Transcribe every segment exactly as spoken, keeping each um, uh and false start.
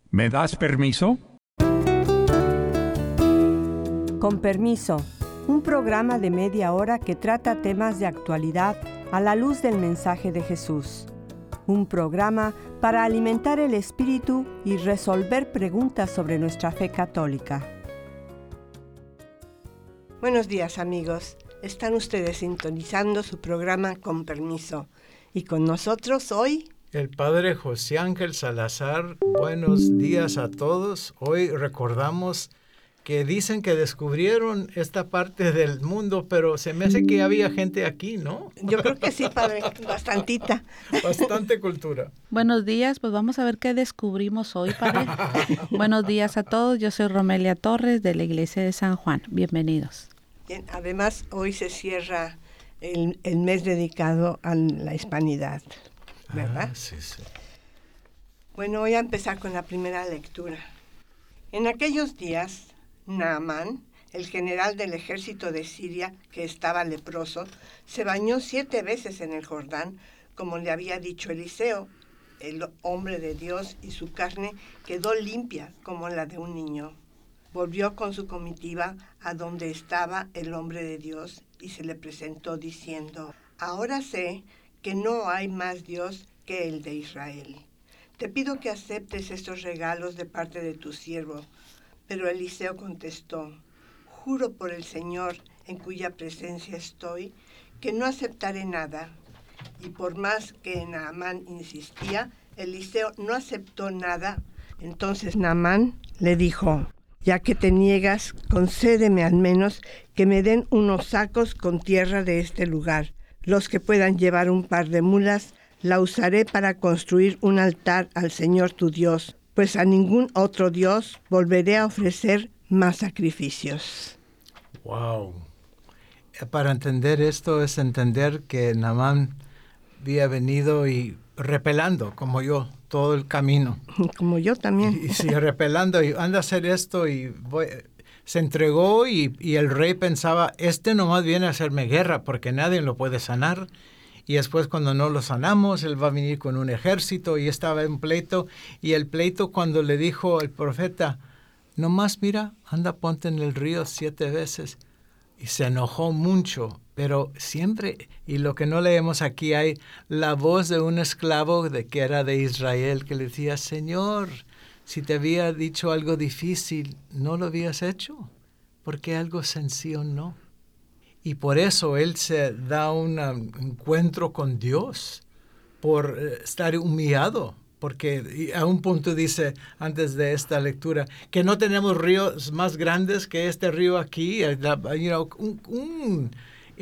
¿Me das permiso? Con permiso, un programa de media hora que trata temas de actualidad a la luz del mensaje de Jesús. Un programa para alimentar el espíritu y resolver preguntas sobre nuestra fe católica. Buenos días, amigos. Están ustedes sintonizando su programa Con Permiso. Y con nosotros hoy... el padre José Ángel Salazar. Buenos días a todos. Hoy recordamos que dicen que descubrieron esta parte del mundo, pero se me hace que había gente aquí, ¿no? Yo creo que sí, padre, bastantita. Bastante cultura. Buenos días, pues vamos a ver qué descubrimos hoy, padre. Buenos días a todos, yo soy Romelia Torres de la Iglesia de San Juan. Bienvenidos. Bien, además, hoy se cierra el, el mes dedicado a la hispanidad, ¿verdad? Ah, sí, sí. Bueno, voy a empezar con la primera lectura. En aquellos días, Naamán, el general del ejército de Siria, que estaba leproso, se bañó siete veces en el Jordán, como le había dicho Eliseo, el hombre de Dios, y su carne quedó limpia como la de un niño. Volvió con su comitiva a donde estaba el hombre de Dios y se le presentó diciendo: ahora sé que no hay más Dios que el de Israel. Te pido que aceptes estos regalos de parte de tu siervo. Pero Eliseo contestó: juro por el Señor en cuya presencia estoy, que no aceptaré nada. Y por más que Naamán insistía, Eliseo no aceptó nada. Entonces Naamán le dijo: ya que te niegas, concédeme al menos que me den unos sacos con tierra de este lugar. Los que puedan llevar un par de mulas, la usaré para construir un altar al Señor tu Dios, pues a ningún otro Dios volveré a ofrecer más sacrificios. Wow. Para entender esto es entender que Naamán había venido y repelando, como yo, todo el camino. Como yo también. Y, y sí, repelando, y anda a hacer esto, y voy, se entregó, y, y el rey pensaba, este nomás viene a hacerme guerra, porque nadie lo puede sanar. Y después cuando no lo sanamos, él va a venir con un ejército, y estaba en pleito. Y el pleito cuando le dijo el profeta, nomás mira, anda, ponte en el río siete veces. Y se enojó mucho, pero siempre, y lo que no leemos aquí, hay la voz de un esclavo de que era de Israel, que le decía: Señor, si te había dicho algo difícil, ¿no lo habías hecho? ¿Por qué algo sencillo no? Y por eso él se da un encuentro con Dios, por estar humillado, porque a un punto dice, antes de esta lectura, que no tenemos ríos más grandes que este río aquí. You know, un, un,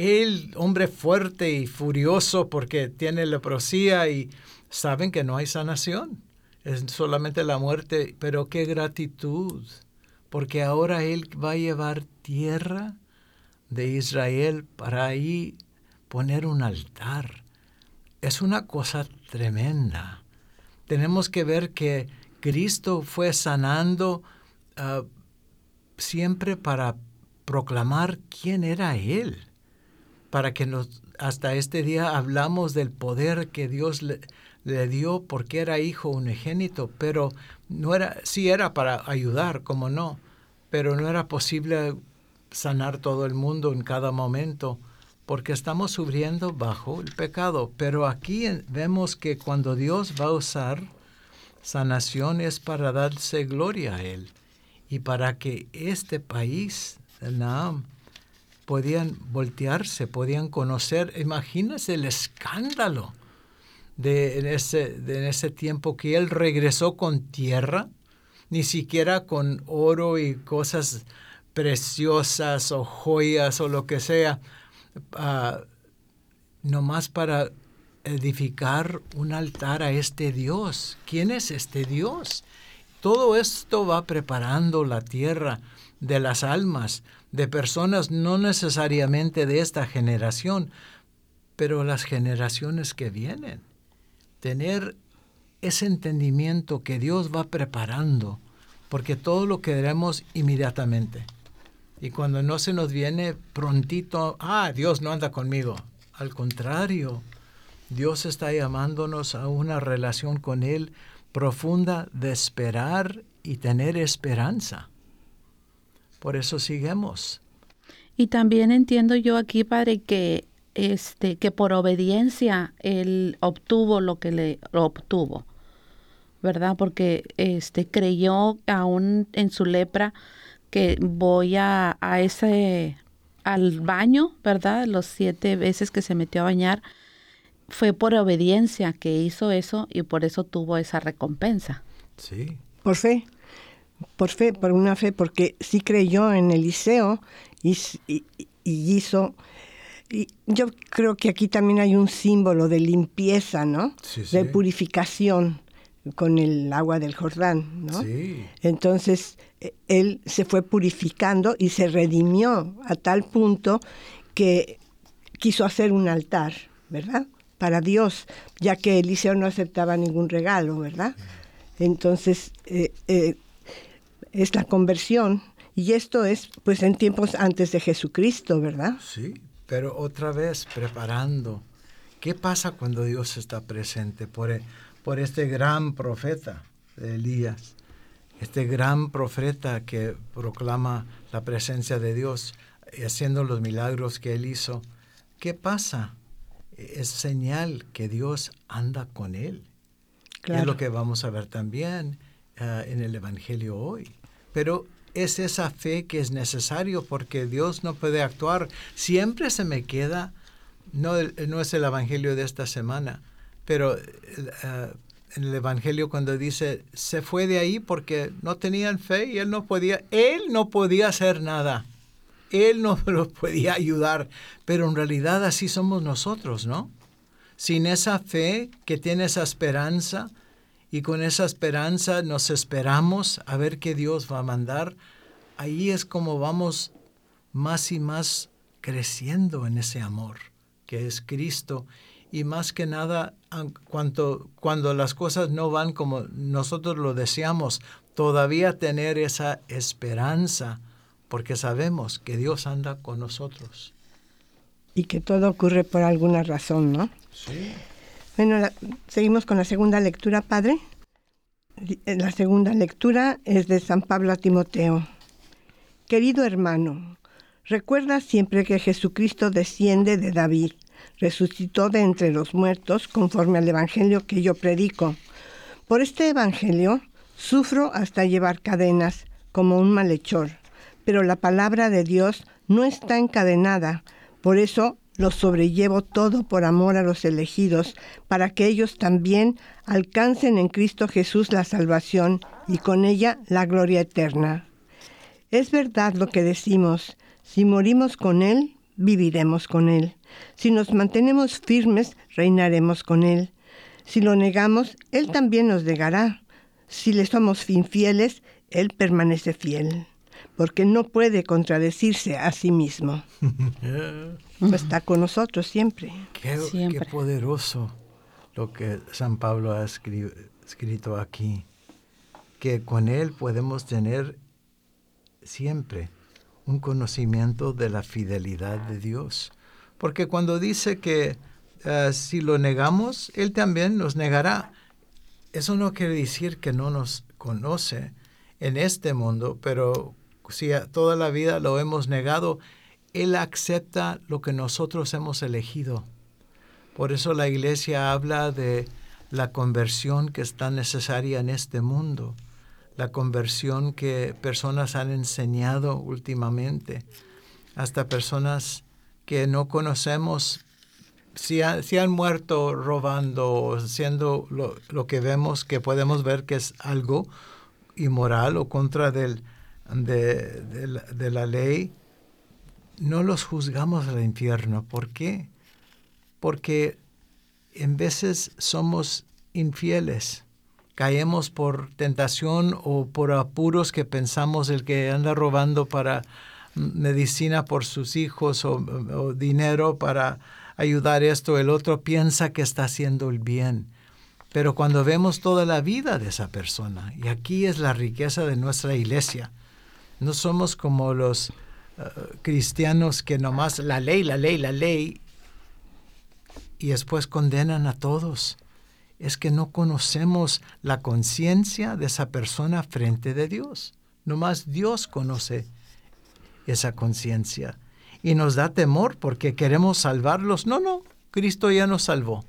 el hombre fuerte y furioso porque tiene leprosía y saben que no hay sanación, es solamente la muerte, pero qué gratitud, porque ahora él va a llevar tierra de Israel para ahí poner un altar. Es una cosa tremenda. Tenemos que ver que Cristo fue sanando uh, siempre para proclamar quién era Él, para que nos, hasta este día hablamos del poder que Dios le, le dio porque era hijo unigénito, pero no era, sí era para ayudar, como no, pero no era posible sanar todo el mundo en cada momento, porque estamos sufriendo bajo el pecado. Pero aquí vemos que cuando Dios va a usar sanación es para darse gloria a Él y para que este país, Naam, podían voltearse, podían conocer. Imagínense el escándalo de en, ese, de en ese tiempo que Él regresó con tierra, ni siquiera con oro y cosas preciosas o joyas o lo que sea, Uh, nomás para edificar un altar a este Dios. ¿Quién es este Dios? Todo esto va preparando la tierra de las almas, de personas no necesariamente de esta generación, pero las generaciones que vienen. Tener ese entendimiento que Dios va preparando, porque todo lo queremos inmediatamente. Y cuando no se nos viene prontito, ah, Dios no anda conmigo. Al contrario, Dios está llamándonos a una relación con Él profunda de esperar y tener esperanza. Por eso seguimos. Y también entiendo yo aquí, Padre, que este que por obediencia él obtuvo lo que le obtuvo, ¿verdad? Porque este creyó aún en su lepra que voy a, a ese al baño, ¿verdad? Los siete veces que se metió a bañar, fue por obediencia que hizo eso y por eso tuvo esa recompensa. Sí. Por fe, por fe, por una fe, porque sí creyó en Eliseo y, y, y hizo... Y yo creo que aquí también hay un símbolo de limpieza, ¿no? Sí, sí. De purificación con el agua del Jordán, ¿no? Sí. Entonces, él se fue purificando y se redimió a tal punto que quiso hacer un altar, ¿verdad? Para Dios, ya que Eliseo no aceptaba ningún regalo, ¿verdad? Entonces, eh, eh, es la conversión. Y esto es, pues, en tiempos antes de Jesucristo, ¿verdad? Sí, pero otra vez preparando. ¿Qué pasa cuando Dios está presente por, por este gran profeta de Elías? Este gran profeta que proclama la presencia de Dios, haciendo los milagros que él hizo. ¿Qué pasa? Es señal que Dios anda con él. Claro. Es lo que vamos a ver también uh, en el Evangelio hoy. Pero es esa fe que es necesario porque Dios no puede actuar. Siempre se me queda, no, no es el Evangelio de esta semana, pero uh, en el Evangelio cuando dice, se fue de ahí porque no tenían fe y él no podía, él no podía hacer nada. Él no los podía ayudar, pero en realidad así somos nosotros, ¿no? Sin esa fe que tiene esa esperanza, y con esa esperanza nos esperamos a ver qué Dios va a mandar, ahí es como vamos más y más creciendo en ese amor que es Cristo. Y más que nada, cuando, cuando las cosas no van como nosotros lo deseamos, todavía tener esa esperanza, porque sabemos que Dios anda con nosotros. Y que todo ocurre por alguna razón, ¿no? Sí. Bueno, la, seguimos con la segunda lectura, Padre. La segunda lectura es de San Pablo a Timoteo. Querido hermano, recuerda siempre que Jesucristo desciende de David, resucitó de entre los muertos conforme al evangelio que yo predico. Por este evangelio sufro hasta llevar cadenas como un malhechor, pero la palabra de Dios no está encadenada, por eso lo sobrellevo todo por amor a los elegidos, para que ellos también alcancen en Cristo Jesús la salvación y con ella la gloria eterna. Es verdad lo que decimos, si morimos con Él, viviremos con Él. Si nos mantenemos firmes, reinaremos con Él. Si lo negamos, Él también nos negará. Si le somos infieles, Él permanece fiel, porque no puede contradecirse a sí mismo. Está con nosotros siempre. Qué, siempre. Qué poderoso lo que San Pablo ha escri- escrito aquí, que con Él podemos tener siempre un conocimiento de la fidelidad de Dios. Porque cuando dice que uh, si lo negamos, Él también nos negará. Eso no quiere decir que no nos conoce en este mundo, pero si toda la vida lo hemos negado, Él acepta lo que nosotros hemos elegido. Por eso la Iglesia habla de la conversión que es tan necesaria en este mundo, la conversión que personas han enseñado últimamente, hasta personas que no conocemos, si, ha, si han muerto robando o siendo lo, lo que vemos, que podemos ver que es algo inmoral o contra del, de, de, la, de la ley, no los juzgamos al infierno. ¿Por qué? Porque en veces somos infieles. Caemos por tentación o por apuros que pensamos el que anda robando para medicina por sus hijos o, o dinero para ayudar esto, el otro piensa que está haciendo el bien. Pero cuando vemos toda la vida de esa persona, y aquí es la riqueza de nuestra iglesia, no somos como los uh, cristianos que nomás la ley, la ley, la ley, y después condenan a todos. es que no conocemos la conciencia de esa persona frente de Dios. Nomás Dios conoce esa conciencia. Y nos da temor porque queremos salvarlos. No, no, Cristo ya nos salvó.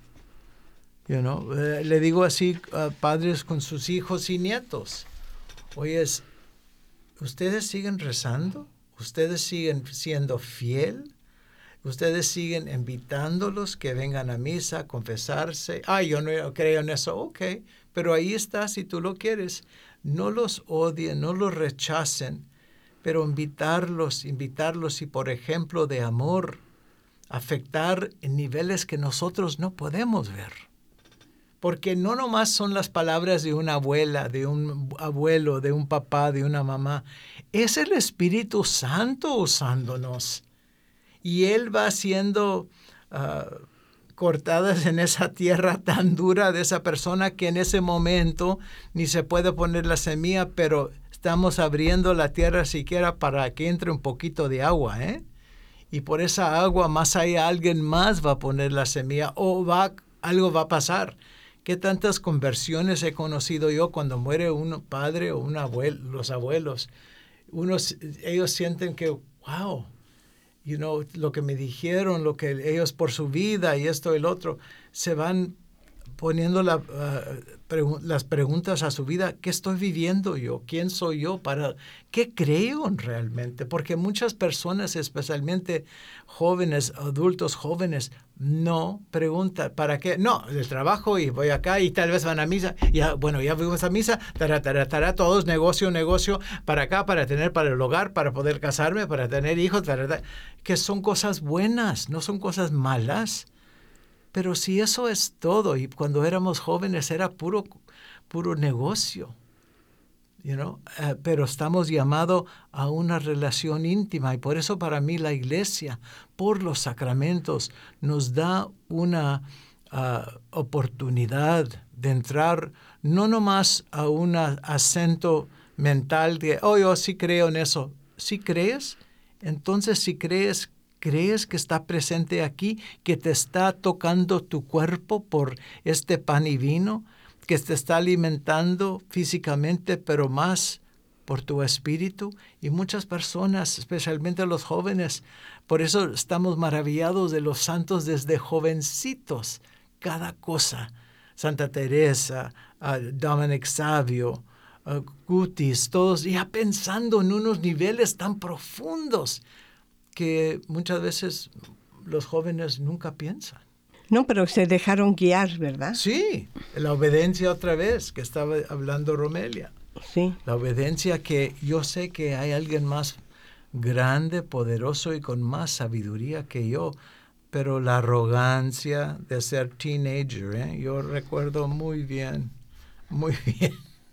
You know, eh, le digo así a padres con sus hijos y nietos. Oye, ¿ustedes siguen rezando? ¿Ustedes siguen siendo fiel? ¿Ustedes siguen invitándolos que vengan a misa, a confesarse? Ah, yo no creo en eso. Ok, pero ahí está si tú lo quieres. No los odien, no los rechacen, pero invitarlos, invitarlos y por ejemplo de amor, afectar en niveles que nosotros no podemos ver. Porque no nomás son las palabras de una abuela, de un abuelo, de un papá, de una mamá. Es el Espíritu Santo usándonos. Y Él va haciendo uh, cortadas en esa tierra tan dura de esa persona que en ese momento ni se puede poner la semilla, pero estamos abriendo la tierra siquiera para que entre un poquito de agua, ¿eh? Y por esa agua más allá alguien más va a poner la semilla o va, algo va a pasar. ¿Qué tantas conversiones he conocido yo cuando muere un padre o un abuelo, los abuelos? Unos, ellos sienten que, wow, you know, lo que me dijeron, lo que ellos por su vida y esto y el otro, se van poniendo la, uh, pregu- las preguntas a su vida. ¿Qué estoy viviendo yo? ¿Quién soy yo? Para ¿qué creo realmente? Porque muchas personas, especialmente jóvenes, adultos jóvenes, no preguntan, ¿para qué? No, el trabajo y voy acá y tal vez van a misa. Ya, bueno, ya fuimos a misa, tará, tará, tará, todos negocio, negocio, para acá, para tener para el hogar, para poder casarme, para tener hijos, para, que son cosas buenas, no son cosas malas. Pero si eso es todo, y cuando éramos jóvenes era puro, puro negocio, you know? uh, pero estamos llamados a una relación íntima, y por eso para mí la iglesia, por los sacramentos, nos da una uh, oportunidad de entrar no nomás a un acento mental de, oh, yo sí creo en eso. ¿Sí crees? Entonces, si crees, ¿crees que está presente aquí, que te está tocando tu cuerpo por este pan y vino, que te está alimentando físicamente, pero más por tu espíritu? Y muchas personas, especialmente los jóvenes, por eso estamos maravillados de los santos desde jovencitos, cada cosa. Santa Teresa, uh, Dominic Savio, uh, Gutis, todos ya pensando en unos niveles tan profundos que muchas veces los jóvenes nunca piensan. No, pero se dejaron guiar, ¿verdad? Sí, la obediencia otra vez, que estaba hablando Romelia. Sí. La obediencia que yo sé que hay alguien más grande, poderoso y con más sabiduría que yo, pero la arrogancia de ser teenager, ¿eh? Yo recuerdo muy bien, muy bien.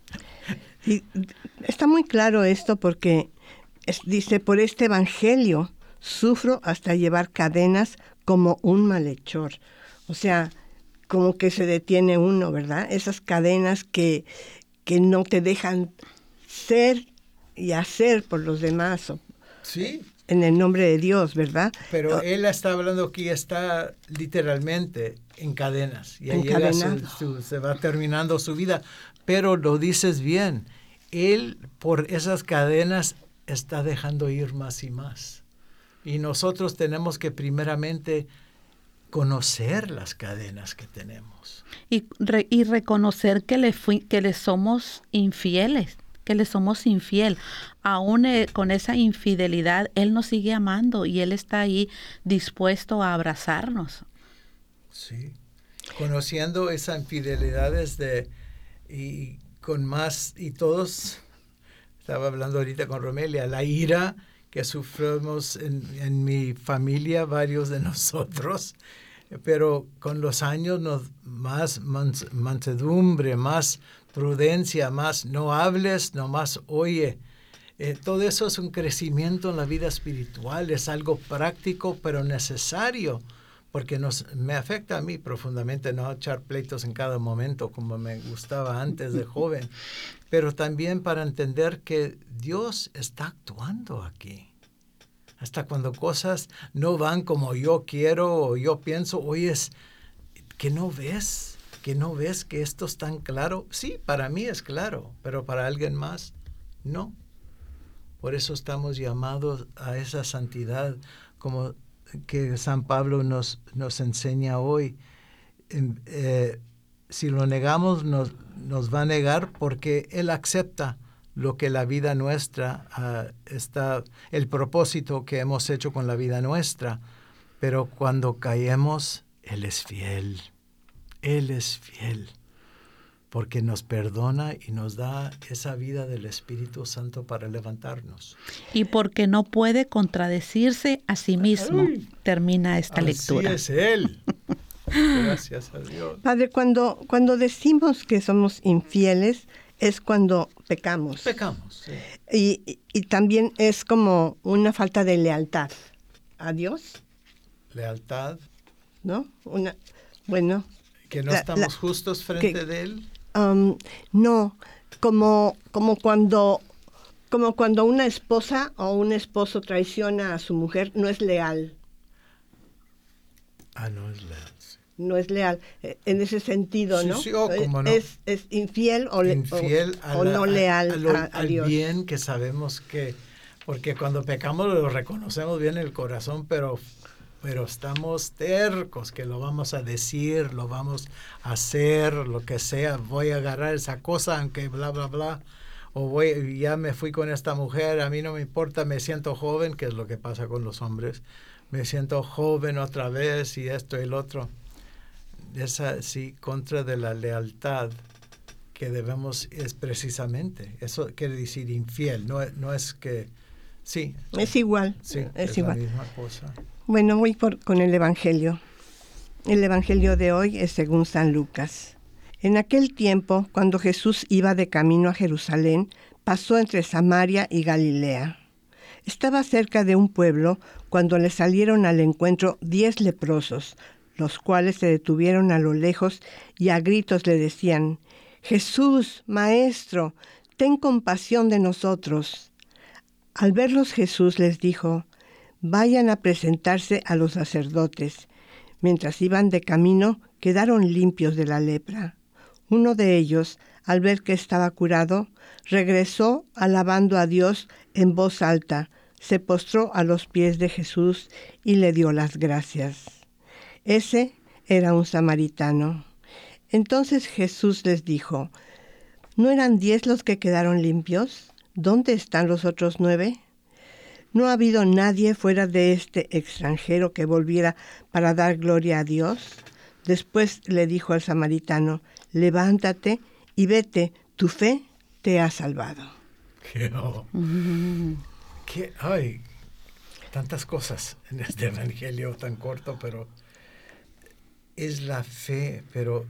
Y está muy claro esto porque es, dice, por este evangelio sufro hasta llevar cadenas como un malhechor. O sea, como que se detiene uno, ¿verdad? Esas cadenas que, que no te dejan ser y hacer por los demás. O, sí. En el nombre de Dios, ¿verdad? Pero él está hablando aquí, está literalmente en cadenas. Y ahí llega su, su, se va terminando su vida. Pero lo dices bien, él por esas cadenas está dejando ir más y más. Y nosotros tenemos que primeramente conocer las cadenas que tenemos. Y, re, y reconocer que le, fui, que le somos infieles, que le somos infiel. Aún eh, con esa infidelidad, Él nos sigue amando y Él está ahí dispuesto a abrazarnos. Sí, conociendo esa infidelidad desde, y con más, y todos, estaba hablando ahorita con Romelia, la ira que sufrimos en, en mi familia, varios de nosotros, pero con los años nos, más mans, mansedumbre, más prudencia, más no hables, no más oye. Eh, todo eso es un crecimiento en la vida espiritual, es algo práctico pero necesario, porque nos, me afecta a mí profundamente no echar pleitos en cada momento como me gustaba antes de joven, pero también para entender que Dios está actuando aquí. Hasta cuando cosas no van como yo quiero o yo pienso, oye, ¿que no ves ¿Que no ves que esto es tan claro? Sí, para mí es claro, pero para alguien más, no. Por eso estamos llamados a esa santidad, como que San Pablo nos, nos enseña hoy. Eh, si lo negamos, nos, nos va a negar porque Él acepta lo que la vida nuestra uh, está, el propósito que hemos hecho con la vida nuestra. Pero cuando caemos, Él es fiel. Él es fiel. Porque nos perdona y nos da esa vida del Espíritu Santo para levantarnos. Y porque no puede contradecirse a sí mismo. Ay, termina esta así lectura. Así es Él. Gracias a Dios. Padre, cuando, cuando decimos que somos infieles, es cuando pecamos. Pecamos, sí. Y, y, y también es como una falta de lealtad a Dios. Lealtad. ¿No? Una, bueno. Que no la, estamos la, justos frente que, de Él. Um, no, como, como cuando como cuando una esposa o un esposo traiciona a su mujer, no es leal. Ah, no es leal. Sí. No es leal, en ese sentido, sí, ¿no? Sí, oh, ¿cómo no? Es, es infiel o, infiel o, a o la, no leal a, a lo, a, a al Dios. bien que sabemos que, porque cuando pecamos lo reconocemos bien en el corazón, pero, pero estamos tercos que lo vamos a decir, lo vamos a hacer, lo que sea, voy a agarrar esa cosa aunque bla, bla, bla, o voy, ya me fui con esta mujer, a mí no me importa, me siento joven, que es lo que pasa con los hombres, me siento joven otra vez y esto y el otro. Esa, sí, contra de la lealtad que debemos, es precisamente, eso quiere decir infiel, no, no es que, sí. Es igual, sí, es, es igual. la misma cosa. Bueno, voy por, con el Evangelio. El Evangelio de hoy es según San Lucas. En aquel tiempo, cuando Jesús iba de camino a Jerusalén, pasó entre Samaria y Galilea. Estaba cerca de un pueblo cuando le salieron al encuentro diez leprosos, los cuales se detuvieron a lo lejos y a gritos le decían: Jesús, Maestro, ten compasión de nosotros. Al verlos Jesús les dijo: vayan a presentarse a los sacerdotes. Mientras iban de camino, quedaron limpios de la lepra. Uno de ellos, al ver que estaba curado, regresó alabando a Dios en voz alta, se postró a los pies de Jesús y le dio las gracias. Ese era un samaritano. Entonces Jesús les dijo: ¿no eran diez los que quedaron limpios? ¿Dónde están los otros nueve? ¿No ha habido nadie fuera de este extranjero que volviera para dar gloria a Dios? Después le dijo al samaritano: levántate y vete, tu fe te ha salvado. Qué, oh, mm. qué, ay, tantas cosas en este evangelio tan corto, pero es la fe, pero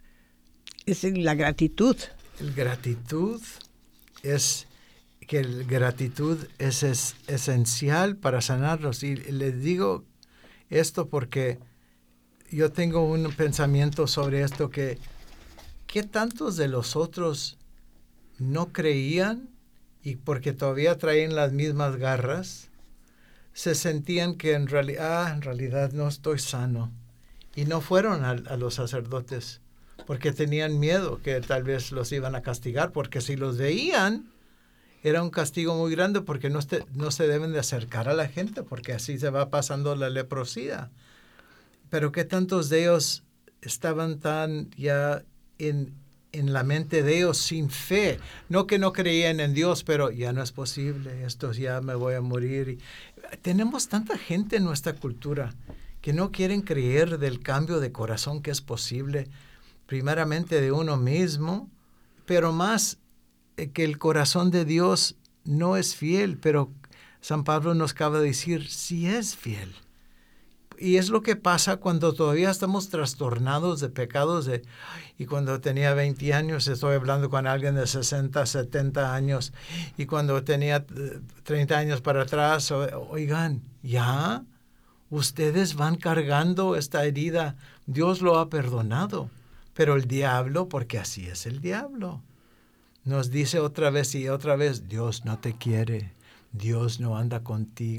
es la gratitud. El gratitud es que la gratitud es, es esencial para sanarnos. Y les digo esto porque yo tengo un pensamiento sobre esto, que ¿qué tantos de los otros no creían y porque todavía traían las mismas garras, se sentían que en realidad, ah, en realidad no estoy sano? Y no fueron a, a los sacerdotes porque tenían miedo que tal vez los iban a castigar, porque si los veían era un castigo muy grande, porque no, este, no se deben de acercar a la gente, porque así se va pasando la leprosidad. Pero ¿qué tantos de ellos estaban tan ya en, en la mente de ellos sin fe? No que no creían en Dios, pero ya no es posible, esto ya me voy a morir. Y tenemos tanta gente en nuestra cultura que no quieren creer del cambio de corazón que es posible, primeramente de uno mismo, pero más que el corazón de Dios no es fiel, pero San Pablo nos acaba de decir, sí es fiel. Y es lo que pasa cuando todavía estamos trastornados de pecados. De, y cuando tenía veinte años, estoy hablando con alguien de sesenta, setenta años, y cuando tenía treinta años para atrás, oigan, ya, ustedes van cargando esta herida, Dios lo ha perdonado, pero el diablo, porque así es el diablo, nos dice otra vez y otra vez, Dios no te quiere, Dios no anda contigo,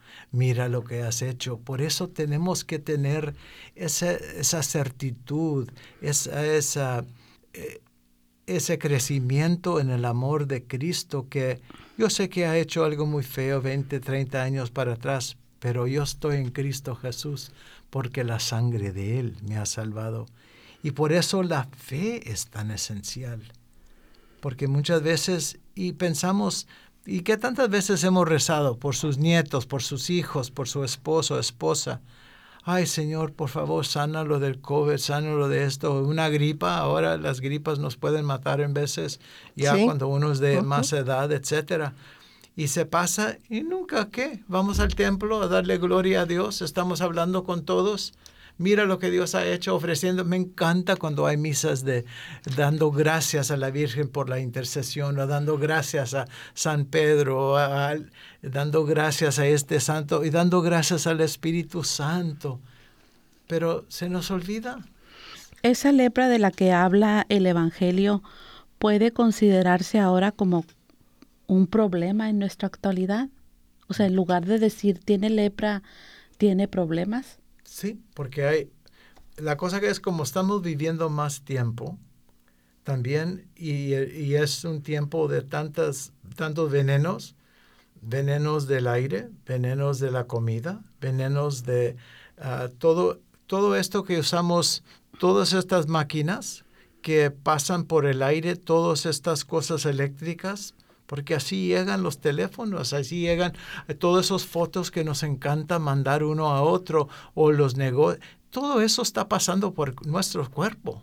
mira lo que has hecho. Por eso tenemos que tener esa, esa certitud, esa, esa, eh, ese crecimiento en el amor de Cristo, que yo sé que ha hecho algo muy feo veinte, treinta años para atrás, pero yo estoy en Cristo Jesús porque la sangre de Él me ha salvado. Y por eso la fe es tan esencial. Porque muchas veces, y pensamos, y que tantas veces hemos rezado por sus nietos, por sus hijos, por su esposo o esposa. Ay, Señor, por favor, sánalo del COVID, sánalo de esto. Una gripa, ahora las gripas nos pueden matar en veces, ya sí. Cuando uno es de uh-huh. más edad, etcétera. Y se pasa, y nunca, ¿qué? Vamos al templo a darle gloria a Dios, estamos hablando con todos. Mira lo que Dios ha hecho ofreciendo. Me encanta cuando hay misas de dando gracias a la Virgen por la intercesión, o dando gracias a San Pedro, a, a, dando gracias a este santo y dando gracias al Espíritu Santo. Pero se nos olvida. Esa lepra de la que habla el Evangelio puede considerarse ahora como un problema en nuestra actualidad. O sea, en lugar de decir tiene lepra, tiene problemas. Sí, porque hay, la cosa que es como estamos viviendo más tiempo también, y, y es un tiempo de tantas, tantos venenos, venenos del aire, venenos de la comida, venenos de uh, todo, todo esto que usamos, todas estas máquinas que pasan por el aire, todas estas cosas eléctricas, porque así llegan los teléfonos, así llegan todas esas fotos que nos encanta mandar uno a otro, o los negocios. Todo eso está pasando por nuestro cuerpo.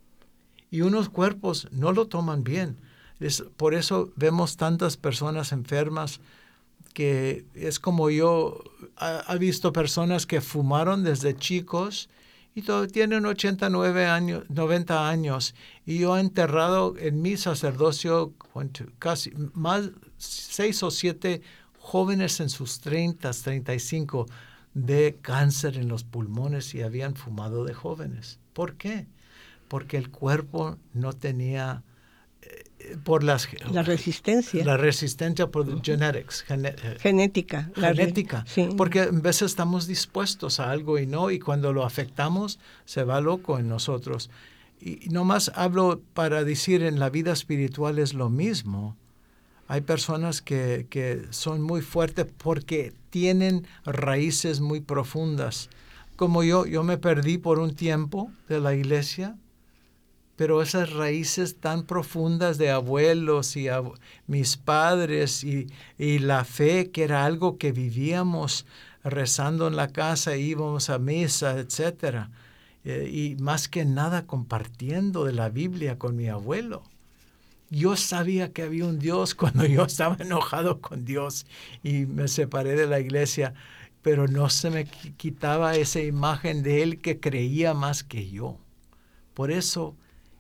Y unos cuerpos no lo toman bien. Es, por eso vemos tantas personas enfermas, que es como yo, ha, ha visto personas que fumaron desde chicos, y todos tienen ochenta y nueve años, noventa años, y yo he enterrado en mi sacerdocio casi más seis o siete jóvenes en sus treinta, treinta y cinco de cáncer en los pulmones y habían fumado de jóvenes. ¿Por qué? Porque el cuerpo no tenía eh, por las la resistencia la resistencia por uh-huh. genetics gene, genética genética re, sí. Porque a veces estamos dispuestos a algo y no, y cuando lo afectamos se va loco en nosotros. Y, y nomás hablo para decir, en la vida espiritual es lo mismo. Hay personas que, que son muy fuertes porque tienen raíces muy profundas. Como yo, yo me perdí por un tiempo de la iglesia, pero esas raíces tan profundas de abuelos y ab- mis padres y, y la fe, que era algo que vivíamos rezando en la casa, íbamos a misa, etcétera. Eh, y más que nada compartiendo de la Biblia con mi abuelo. Yo sabía que había un Dios cuando yo estaba enojado con Dios y me separé de la iglesia, pero no se me quitaba esa imagen de Él que creía más que yo. Por eso,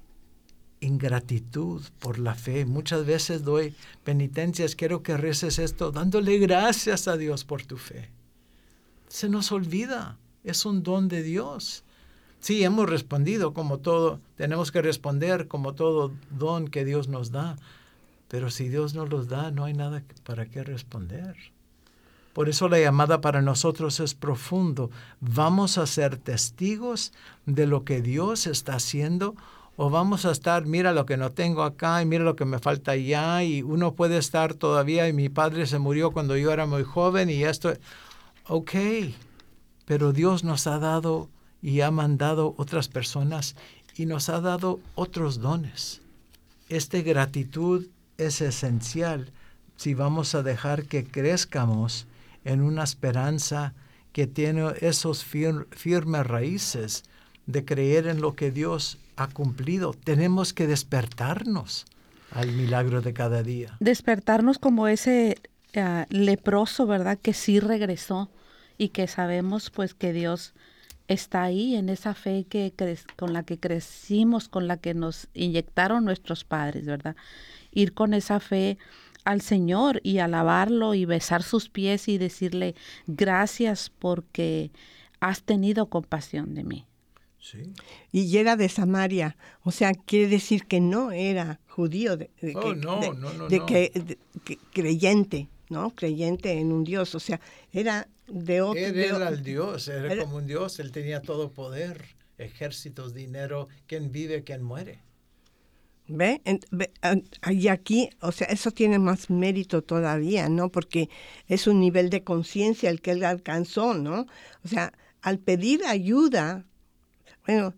en gratitud por la fe, muchas veces doy penitencias, quiero que reces esto, dándole gracias a Dios por tu fe. Se nos olvida, es un don de Dios. Sí, hemos respondido como todo, tenemos que responder como todo don que Dios nos da, pero si Dios no los da, no hay nada para qué responder. Por eso la llamada para nosotros es profundo. ¿Vamos a ser testigos de lo que Dios está haciendo? ¿O vamos a estar, mira lo que no tengo acá y mira lo que me falta allá? Y uno puede estar todavía, y mi padre se murió cuando yo era muy joven y esto. Ok, pero Dios nos ha dado y ha mandado otras personas y nos ha dado otros dones. Esta gratitud es esencial si vamos a dejar que crezcamos en una esperanza que tiene esos fir- firmes raíces de creer en lo que Dios ha cumplido. Tenemos que despertarnos al milagro de cada día. Despertarnos como ese uh, leproso, ¿verdad? Que sí regresó y que sabemos pues que Dios está ahí en esa fe que cre- con la que crecimos, con la que nos inyectaron nuestros padres, ¿verdad? Ir con esa fe al Señor y alabarlo y besar sus pies y decirle gracias porque has tenido compasión de mí. Sí. Y era de Samaria, o sea, quiere decir que no era judío, de, de, oh, que, no, de, no, no, de no. Que, de, que creyente. ¿no? Creyente en un Dios, o sea, era de otro... Él de era o- el Dios, era, era- como un Dios, él tenía todo poder, ejércitos, dinero, quien vive, quien muere. ¿Ve? En- ve, an- Y aquí, o sea, eso tiene más mérito todavía, ¿no? Porque es un nivel de conciencia el que él alcanzó, ¿no? O sea, al pedir ayuda, bueno,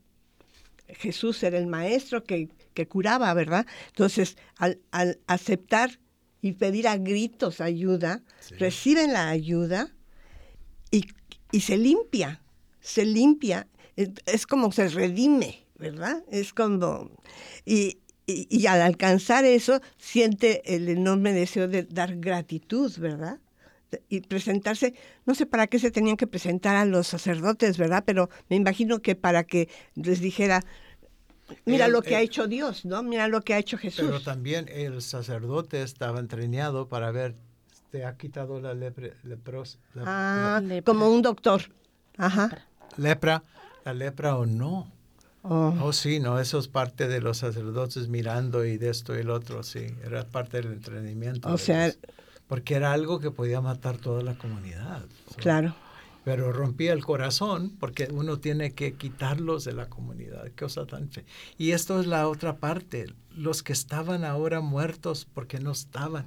Jesús era el maestro que, que curaba, ¿verdad? Entonces, al, al aceptar y pedir a gritos ayuda, Sí. recibe la ayuda y, y se limpia, se limpia, es, es como se redime, ¿verdad? Es como... Y, y, y al alcanzar eso, siente el enorme deseo de dar gratitud, ¿verdad? Y presentarse, no sé para qué se tenían que presentar a los sacerdotes, ¿verdad? Pero me imagino que para que les dijera, mira Él- lo que ha él- hecho Dios, ¿no? Mira lo que ha hecho Jesús. Pero también el sacerdote estaba entrenado para ver, te ha quitado la lepre- lepros- la- Ah, Lepra. como un doctor. Ajá. la lepra, la lepra o no. Oh, Oh, sí, no, eso es parte de los sacerdotes mirando y de esto y el otro, sí, era parte del entrenamiento. O de sea- ellos. Porque era algo que podía matar toda la comunidad. So, claro. Pero rompía el corazón porque uno tiene que quitarlos de la comunidad. Qué cosa tan fe. Y esto es la otra parte. Los que estaban ahora muertos porque no estaban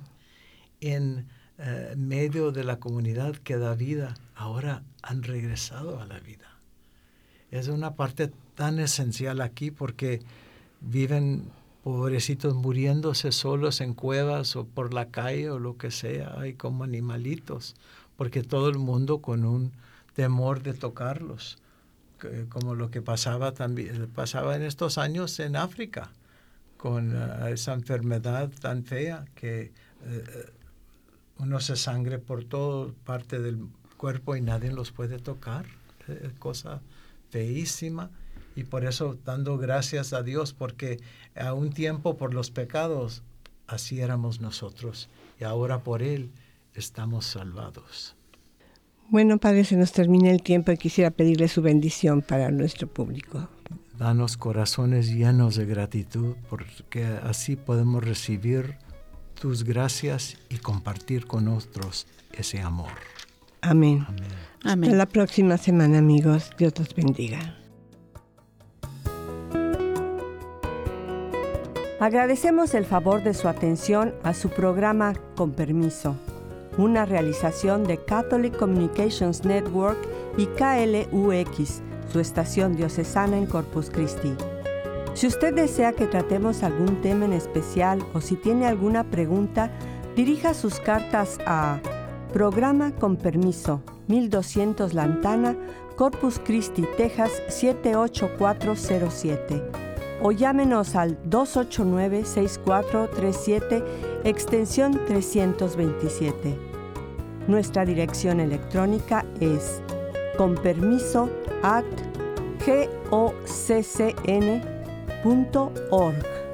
en eh, medio de la comunidad que da vida, ahora han regresado a la vida. Es una parte tan esencial aquí porque viven pobrecitos muriéndose solos en cuevas o por la calle o lo que sea, hay como animalitos, porque todo el mundo con un temor de tocarlos, que- como lo que pasaba también pasaba en estos años en África con uh, esa enfermedad tan fea que uh, uno se sangre por toda parte del cuerpo y nadie los puede tocar, es cosa feísima. Y por eso dando gracias a Dios, porque a un tiempo por los pecados, así éramos nosotros. Y ahora por Él estamos salvados. Bueno, Padre, se nos termina el tiempo y quisiera pedirle su bendición para nuestro público. Danos corazones llenos de gratitud, porque así podemos recibir tus gracias y compartir con otros ese amor. Amén. Amén. Amén. Hasta la próxima semana, amigos. Dios los bendiga. Agradecemos el favor de su atención a su programa Con Permiso, una realización de Catholic Communications Network y K L U X, su estación diocesana en Corpus Christi. Si usted desea que tratemos algún tema en especial o si tiene alguna pregunta, dirija sus cartas a Programa Con Permiso, mil doscientos Lantana, Corpus Christi, Texas siete ocho cuatro cero siete. O llámenos al dos ocho nueve, seis cuatro tres siete, extensión trescientos veintisiete. Nuestra dirección electrónica es conpermiso arroba goccn punto org.